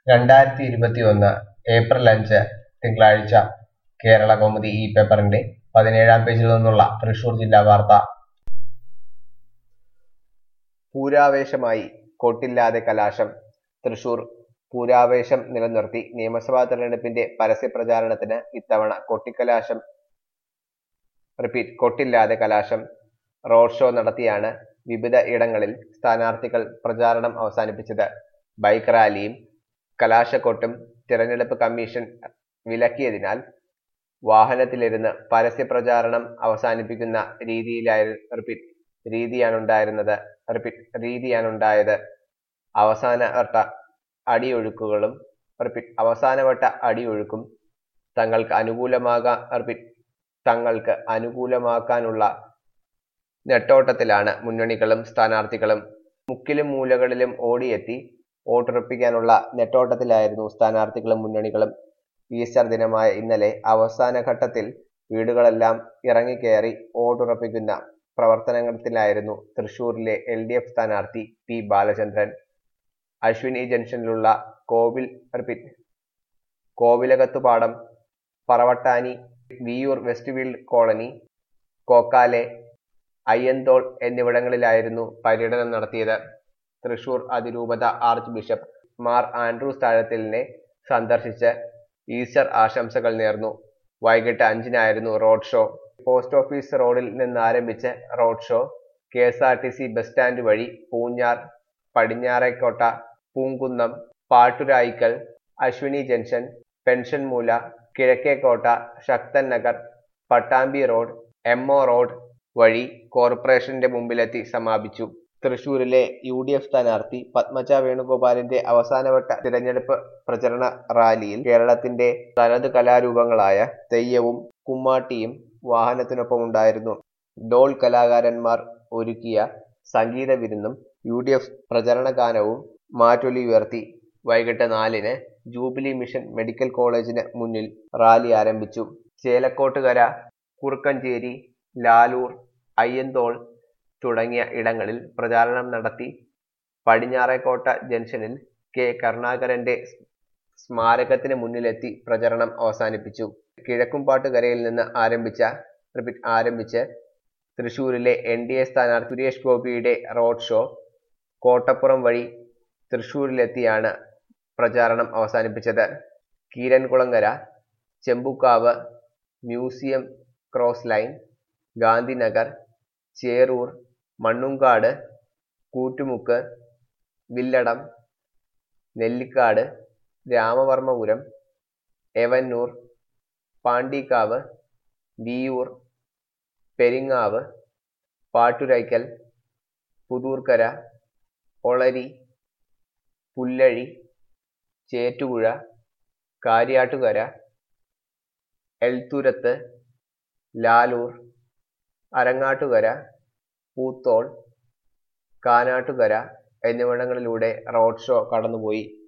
2021 April 5 തിങ്കളാഴ്ച കേരളകൗമുദി ഈ പേപ്പറിന്റെ 17-ാം പേജിൽ നിന്നുള്ള തൃശൂർ ജില്ലാ വാർത്ത. പൂരാവേശമായി കൊട്ടില്ലാതെ കലാശം. തൃശൂർ പൂരാവേശം നിലനിർത്തി നിയമസഭാ തെരഞ്ഞെടുപ്പിന്റെ പരസ്യപ്രചാരണത്തിന് ഇത്തവണ കൊട്ടില്ലാതെ കലാശം. റോഡ് ഷോ നടത്തിയാണ് വിവിധ ഇടങ്ങളിൽ സ്ഥാനാർത്ഥികൾ പ്രചാരണം അവസാനിപ്പിച്ചത്. ബൈക്ക് റാലിയും കലാശക്കൊട്ടും തിരഞ്ഞെടുപ്പ് കമ്മീഷൻ വിലക്കിയതിനാൽ വാഹനത്തിലിരുന്ന് പരസ്യപ്രചാരണം അവസാനിപ്പിക്കുന്ന രീതിയാണുണ്ടായത്. അവസാനവട്ട അടിയൊഴുക്കും തങ്ങൾക്ക് അനുകൂലമാക്കാനുള്ള നെട്ടോട്ടത്തിലാണ് മുന്നണികളും സ്ഥാനാർത്ഥികളും. മുക്കിലും മൂലകളിലും ഓടിയെത്തി വോട്ടുറപ്പിക്കാനുള്ള നെട്ടോട്ടത്തിലായിരുന്നു സ്ഥാനാർത്ഥികളും മുന്നണികളും. ഈസ്റ്റർ ദിനമായ ഇന്നലെ അവസാന ഘട്ടത്തിൽ വീടുകളെല്ലാം ഇറങ്ങിക്കയറി വോട്ടുറപ്പിക്കുന്ന പ്രവർത്തനത്തിലായിരുന്നു തൃശൂരിലെ LDF സ്ഥാനാർത്ഥി പി ബാലചന്ദ്രൻ. അശ്വിനി ജംഗ്ഷനിലുള്ള Kovilakathupadam, Paravattani, Viyyur west field colony, Kokkale, Ayyanthole എന്നിവിടങ്ങളിലായിരുന്നു പര്യടനം നടത്തിയത്. തൃശൂർ അതിരൂപത ആർച്ച് ബിഷപ്പ് മാർ ആൻഡ്രൂസ് താഴത്തിലിനെ സന്ദർശിച്ച് ഈസ്റ്റർ ആശംസകൾ നേർന്നു. വൈകിട്ട് 5-നായിരുന്നു റോഡ് ഷോ. പോസ്റ്റ് ഓഫീസ് റോഡിൽ നിന്നാരംഭിച്ച road show KSRTC bus stand വഴി Poonjar, Padinjarekotta, Poonkunnam, Patturaikkal, Ashwini junction, Pensionmoola, Kizhakkekotta, Sakthan Nagar, Pattambi road, MO road വഴി കോർപ്പറേഷന്റെ മുമ്പിലെത്തി സമാപിച്ചു. തൃശൂരിലെ UDF സ്ഥാനാർത്ഥി പത്മജ വേണുഗോപാലിന്റെ അവസാനവട്ട തിരഞ്ഞെടുപ്പ് പ്രചരണ റാലിയിൽ കേരളത്തിന്റെ തനത് കലാരൂപങ്ങളായ തെയ്യവും കുമ്മാട്ടിയും വാഹനത്തിനൊപ്പമുണ്ടായിരുന്നു. ഡോൾ കലാകാരന്മാർ ഒരുക്കിയ സംഗീത വിരുന്നും UDF പ്രചരണ ഗാനവും മാറ്റൊലി ഉയർത്തി. വൈകിട്ട് 4-ന് ജൂബിലി മിഷൻ മെഡിക്കൽ കോളേജിന് മുന്നിൽ റാലി ആരംഭിച്ചു. ചേലക്കോട്ടുകര, കുറുക്കഞ്ചേരി, ലാലൂർ, അയ്യന്തോൾ തുടങ്ങിയ ഇടങ്ങളിൽ പ്രചാരണം നടത്തി. പടിഞ്ഞാറേക്കോട്ട ജംഗ്ഷനിൽ K കരുണാകരന്റെ സ്മാരകത്തിന് മുന്നിലെത്തി പ്രചരണം അവസാനിപ്പിച്ചു. കിഴക്കുംപാട്ടുകരയിൽ നിന്ന് ആരംഭിച്ച് തൃശൂരിലെ NDA സ്ഥാനാർത്ഥി സുരേഷ് ഗോപിയുടെ റോഡ് ഷോ കോട്ടപ്പുറം വഴി തൃശൂരിലെത്തിയാണ് പ്രചാരണം അവസാനിപ്പിച്ചത്. Keerankulangara, Chembukkavu, museum cross lane, Gandhinagar, Cherur, Mannumkad, Koottumukku, Villadam, Nellikkad, Ramavarmapuram, Evannur, Pandikkavu, Viyyur, Peringavu, Patturaikkal, Puthurkkara, Olari, Pullazhi, Chettupuzha, Kariyattukara, Elthuruth, Lalur, Arangattukara, Poothole, Kanattukara എന്നിവിടങ്ങളിലൂടെ റോഡ് ഷോ കടന്നുപോയി.